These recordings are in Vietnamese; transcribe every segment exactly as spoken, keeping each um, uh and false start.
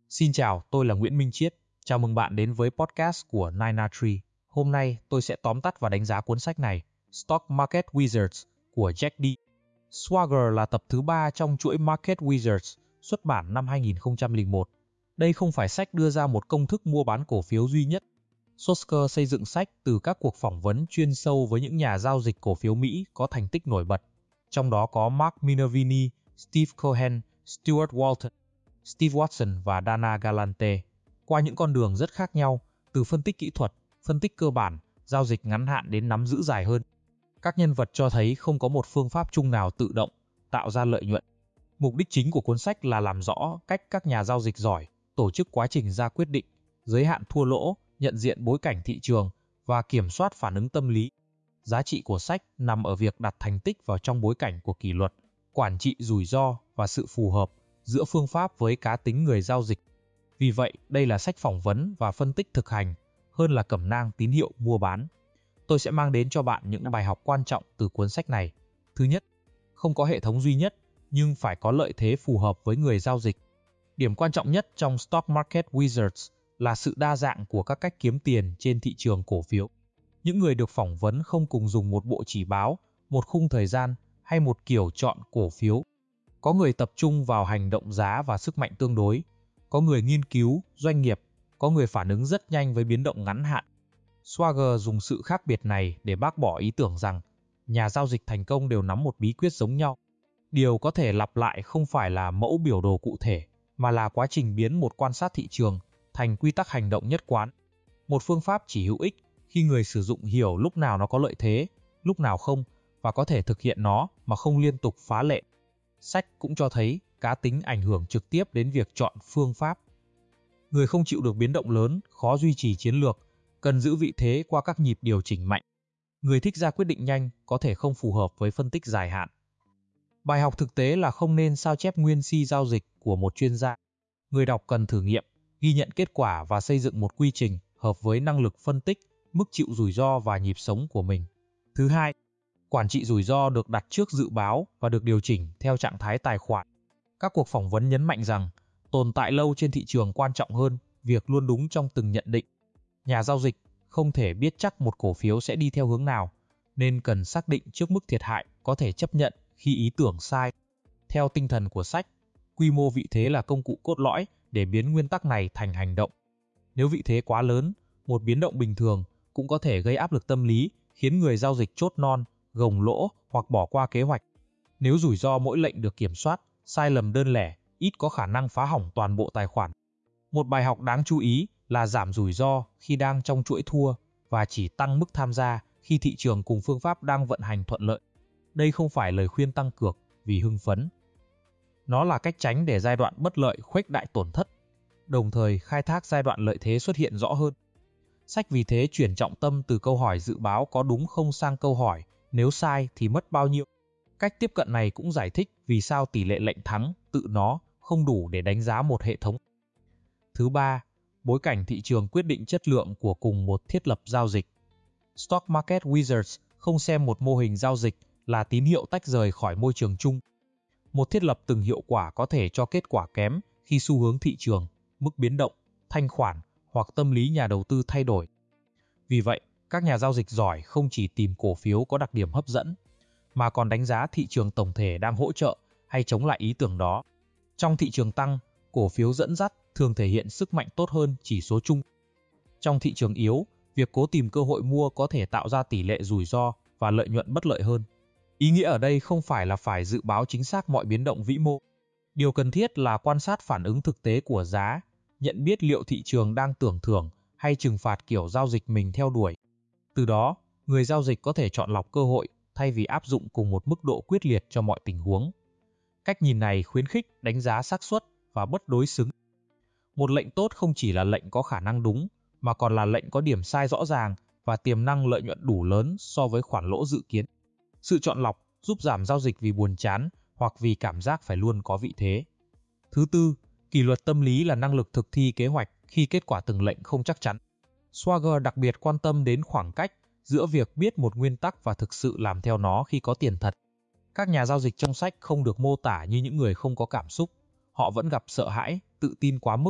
Xin chào, tôi là Nguyễn Minh Chiết. Chào mừng bạn đến với podcast của nine R Tree. Hôm nay tôi sẽ tóm tắt và đánh giá cuốn sách này, Stock Market Wizards của Jack D. Swagger là tập thứ ba trong chuỗi Market Wizards, xuất bản năm hai nghìn không trăm lẻ một. Đây không phải sách đưa ra một công thức mua bán cổ phiếu duy nhất. Swagger xây dựng sách từ các cuộc phỏng vấn chuyên sâu với những nhà giao dịch cổ phiếu Mỹ có thành tích nổi bật. Trong đó có Mark Minervini, Steve Cohen, Stuart Walton, Steve Watson và Dana Galante. Qua những con đường rất khác nhau, từ phân tích kỹ thuật, phân tích cơ bản, giao dịch ngắn hạn đến nắm giữ dài hơn. Các nhân vật cho thấy không có một phương pháp chung nào tự động, tạo ra lợi nhuận. Mục đích chính của cuốn sách là làm rõ cách các nhà giao dịch giỏi, tổ chức quá trình ra quyết định, giới hạn thua lỗ, nhận diện bối cảnh thị trường và kiểm soát phản ứng tâm lý. Giá trị của sách nằm ở việc đặt thành tích vào trong bối cảnh của kỷ luật, quản trị rủi ro và sự phù hợp giữa phương pháp với cá tính người giao dịch. Vì vậy, đây là sách phỏng vấn và phân tích thực hành, hơn là cẩm nang tín hiệu mua bán. Tôi sẽ mang đến cho bạn những bài học quan trọng từ cuốn sách này. Thứ nhất, không có hệ thống duy nhất, nhưng phải có lợi thế phù hợp với người giao dịch. Điểm quan trọng nhất trong Stock Market Wizards là sự đa dạng của các cách kiếm tiền trên thị trường cổ phiếu. Những người được phỏng vấn không cùng dùng một bộ chỉ báo, một khung thời gian hay một kiểu chọn cổ phiếu. Có người tập trung vào hành động giá và sức mạnh tương đối, có người nghiên cứu, doanh nghiệp, có người phản ứng rất nhanh với biến động ngắn hạn. Swagger dùng sự khác biệt này để bác bỏ ý tưởng rằng nhà giao dịch thành công đều nắm một bí quyết giống nhau. Điều có thể lặp lại không phải là mẫu biểu đồ cụ thể, mà là quá trình biến một quan sát thị trường thành quy tắc hành động nhất quán. Một phương pháp chỉ hữu ích khi người sử dụng hiểu lúc nào nó có lợi thế, lúc nào không, và có thể thực hiện nó mà không liên tục phá lệ. Sách cũng cho thấy cá tính ảnh hưởng trực tiếp đến việc chọn phương pháp. Người không chịu được biến động lớn, khó duy trì chiến lược, cần giữ vị thế qua các nhịp điều chỉnh mạnh. Người thích ra quyết định nhanh có thể không phù hợp với phân tích dài hạn. Bài học thực tế là không nên sao chép nguyên si giao dịch của một chuyên gia. Người đọc cần thử nghiệm, ghi nhận kết quả và xây dựng một quy trình hợp với năng lực phân tích, mức chịu rủi ro và nhịp sống của mình. Thứ hai, quản trị rủi ro được đặt trước dự báo và được điều chỉnh theo trạng thái tài khoản. Các cuộc phỏng vấn nhấn mạnh rằng tồn tại lâu trên thị trường quan trọng hơn việc luôn đúng trong từng nhận định. Nhà giao dịch không thể biết chắc một cổ phiếu sẽ đi theo hướng nào, nên cần xác định trước mức thiệt hại có thể chấp nhận khi ý tưởng sai. Theo tinh thần của sách, quy mô vị thế là công cụ cốt lõi để biến nguyên tắc này thành hành động. Nếu vị thế quá lớn, một biến động bình thường cũng có thể gây áp lực tâm lý, khiến người giao dịch chốt non, gồng lỗ hoặc bỏ qua kế hoạch. Nếu rủi ro mỗi lệnh được kiểm soát, sai lầm đơn lẻ ít có khả năng phá hỏng toàn bộ tài khoản. Một bài học đáng chú ý là giảm rủi ro khi đang trong chuỗi thua và chỉ tăng mức tham gia khi thị trường cùng phương pháp đang vận hành thuận lợi. Đây không phải lời khuyên tăng cược vì hưng phấn. Nó là cách tránh để giai đoạn bất lợi khuếch đại tổn thất, đồng thời khai thác giai đoạn lợi thế xuất hiện rõ hơn. Sách vì thế chuyển trọng tâm từ câu hỏi dự báo có đúng không sang câu hỏi nếu sai thì mất bao nhiêu. Cách tiếp cận này cũng giải thích vì sao tỷ lệ lệnh thắng tự nó không đủ để đánh giá một hệ thống. Thứ ba, bối cảnh thị trường quyết định chất lượng của cùng một thiết lập giao dịch. Stock Market Wizards không xem một mô hình giao dịch là tín hiệu tách rời khỏi môi trường chung. Một thiết lập từng hiệu quả có thể cho kết quả kém khi xu hướng thị trường, mức biến động, thanh khoản hoặc tâm lý nhà đầu tư thay đổi. Vì vậy, các nhà giao dịch giỏi không chỉ tìm cổ phiếu có đặc điểm hấp dẫn, mà còn đánh giá thị trường tổng thể đang hỗ trợ hay chống lại ý tưởng đó. Trong thị trường tăng, cổ phiếu dẫn dắt thường thể hiện sức mạnh tốt hơn chỉ số chung. Trong thị trường yếu, việc cố tìm cơ hội mua có thể tạo ra tỷ lệ rủi ro và lợi nhuận bất lợi hơn. Ý nghĩa ở đây không phải là phải dự báo chính xác mọi biến động vĩ mô. Điều cần thiết là quan sát phản ứng thực tế của giá, nhận biết liệu thị trường đang tưởng thưởng hay trừng phạt kiểu giao dịch mình theo đuổi. Từ đó, người giao dịch có thể chọn lọc cơ hội thay vì áp dụng cùng một mức độ quyết liệt cho mọi tình huống. Cách nhìn này khuyến khích đánh giá xác suất và bất đối xứng. Một lệnh tốt không chỉ là lệnh có khả năng đúng, mà còn là lệnh có điểm sai rõ ràng và tiềm năng lợi nhuận đủ lớn so với khoản lỗ dự kiến. Sự chọn lọc giúp giảm giao dịch vì buồn chán hoặc vì cảm giác phải luôn có vị thế. Thứ tư, kỷ luật tâm lý là năng lực thực thi kế hoạch khi kết quả từng lệnh không chắc chắn. Swagger đặc biệt quan tâm đến khoảng cách giữa việc biết một nguyên tắc và thực sự làm theo nó khi có tiền thật. Các nhà giao dịch trong sách không được mô tả như những người không có cảm xúc. Họ vẫn gặp sợ hãi, tự tin quá mức,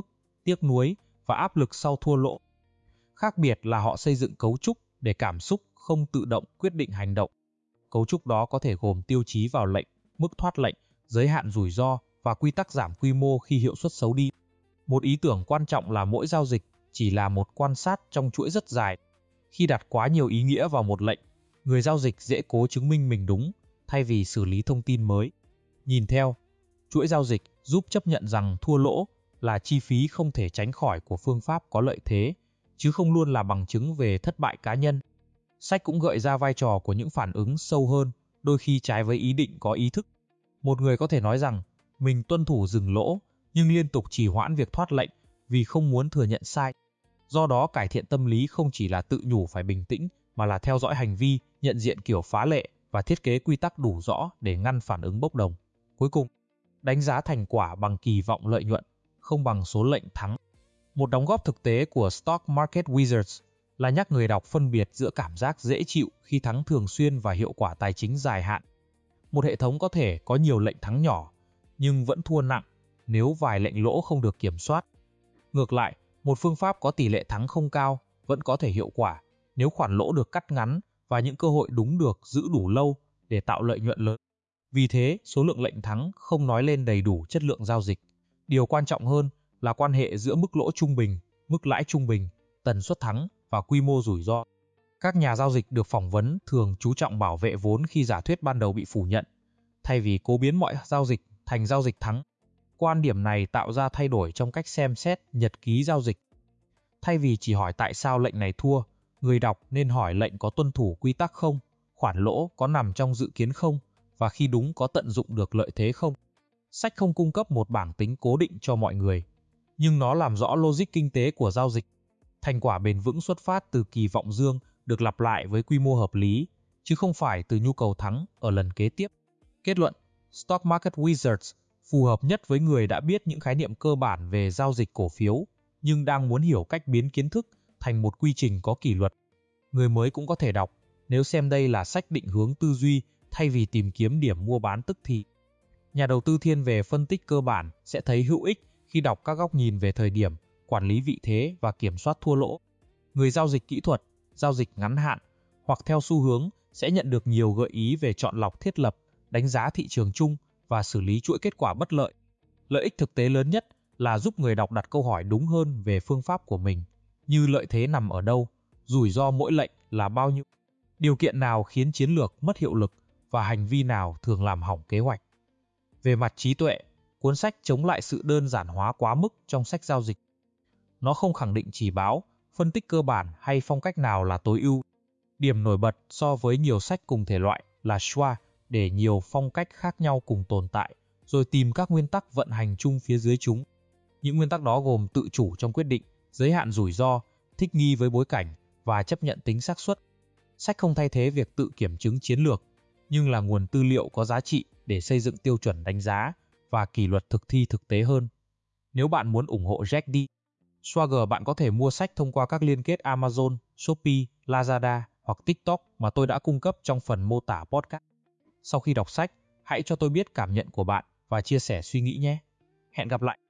tiếc nuối và áp lực sau thua lỗ. Khác biệt là họ xây dựng cấu trúc để cảm xúc không tự động quyết định hành động. Cấu trúc đó có thể gồm tiêu chí vào lệnh, mức thoát lệnh, giới hạn rủi ro và quy tắc giảm quy mô khi hiệu suất xấu đi. Một ý tưởng quan trọng là mỗi giao dịch chỉ là một quan sát trong chuỗi rất dài. Khi đặt quá nhiều ý nghĩa vào một lệnh, người giao dịch dễ cố chứng minh mình đúng thay vì xử lý thông tin mới. Nhìn theo, chuỗi giao dịch giúp chấp nhận rằng thua lỗ là chi phí không thể tránh khỏi của phương pháp có lợi thế, chứ không luôn là bằng chứng về thất bại cá nhân. Sách cũng gợi ra vai trò của những phản ứng sâu hơn, đôi khi trái với ý định có ý thức. Một người có thể nói rằng mình tuân thủ dừng lỗ, nhưng liên tục trì hoãn việc thoát lệnh vì không muốn thừa nhận sai. Do đó, cải thiện tâm lý không chỉ là tự nhủ phải bình tĩnh, mà là theo dõi hành vi, nhận diện kiểu phá lệ và thiết kế quy tắc đủ rõ để ngăn phản ứng bốc đồng. Cuối cùng, đánh giá thành quả bằng kỳ vọng lợi nhuận, không bằng số lệnh thắng. Một đóng góp thực tế của Stock Market Wizards là nhắc người đọc phân biệt giữa cảm giác dễ chịu khi thắng thường xuyên và hiệu quả tài chính dài hạn. Một hệ thống có thể có nhiều lệnh thắng nhỏ, nhưng vẫn thua nặng nếu vài lệnh lỗ không được kiểm soát. Ngược lại, một phương pháp có tỷ lệ thắng không cao vẫn có thể hiệu quả nếu khoản lỗ được cắt ngắn và những cơ hội đúng được giữ đủ lâu để tạo lợi nhuận lớn. Vì thế, số lượng lệnh thắng không nói lên đầy đủ chất lượng giao dịch. Điều quan trọng hơn là quan hệ giữa mức lỗ trung bình, mức lãi trung bình, tần suất thắng và quy mô rủi ro. Các nhà giao dịch được phỏng vấn thường chú trọng bảo vệ vốn khi giả thuyết ban đầu bị phủ nhận, thay vì cố biến mọi giao dịch thành giao dịch thắng. Quan điểm này tạo ra thay đổi trong cách xem xét nhật ký giao dịch. Thay vì chỉ hỏi tại sao lệnh này thua, người đọc nên hỏi lệnh có tuân thủ quy tắc không, khoản lỗ có nằm trong dự kiến không, và khi đúng có tận dụng được lợi thế không. Sách không cung cấp một bảng tính cố định cho mọi người, nhưng nó làm rõ logic kinh tế của giao dịch. Thành quả bền vững xuất phát từ kỳ vọng dương được lặp lại với quy mô hợp lý, chứ không phải từ nhu cầu thắng ở lần kế tiếp. Kết luận, Stock Market Wizards phù hợp nhất với người đã biết những khái niệm cơ bản về giao dịch cổ phiếu, nhưng đang muốn hiểu cách biến kiến thức thành một quy trình có kỷ luật. Người mới cũng có thể đọc, nếu xem đây là sách định hướng tư duy thay vì tìm kiếm điểm mua bán tức thì. Nhà đầu tư thiên về phân tích cơ bản sẽ thấy hữu ích khi đọc các góc nhìn về thời điểm, quản lý vị thế và kiểm soát thua lỗ. Người giao dịch kỹ thuật, giao dịch ngắn hạn hoặc theo xu hướng sẽ nhận được nhiều gợi ý về chọn lọc thiết lập, đánh giá thị trường chung và xử lý chuỗi kết quả bất lợi. Lợi ích thực tế lớn nhất là giúp người đọc đặt câu hỏi đúng hơn về phương pháp của mình, như lợi thế nằm ở đâu, rủi ro mỗi lệnh là bao nhiêu, điều kiện nào khiến chiến lược mất hiệu lực và hành vi nào thường làm hỏng kế hoạch. Về mặt trí tuệ, cuốn sách chống lại sự đơn giản hóa quá mức trong sách giao dịch. Nó không khẳng định chỉ báo, phân tích cơ bản hay phong cách nào là tối ưu. Điểm nổi bật so với nhiều sách cùng thể loại là Schwa để nhiều phong cách khác nhau cùng tồn tại, rồi tìm các nguyên tắc vận hành chung phía dưới chúng. Những nguyên tắc đó gồm tự chủ trong quyết định, giới hạn rủi ro, thích nghi với bối cảnh và chấp nhận tính xác suất. Sách không thay thế việc tự kiểm chứng chiến lược, nhưng là nguồn tư liệu có giá trị để xây dựng tiêu chuẩn đánh giá và kỷ luật thực thi thực tế hơn. Nếu bạn muốn ủng hộ Jack D. Schwager, bạn có thể mua sách thông qua các liên kết Amazon, Shopee, Lazada hoặc TikTok mà tôi đã cung cấp trong phần mô tả podcast. Sau khi đọc sách, hãy cho tôi biết cảm nhận của bạn và chia sẻ suy nghĩ nhé. Hẹn gặp lại!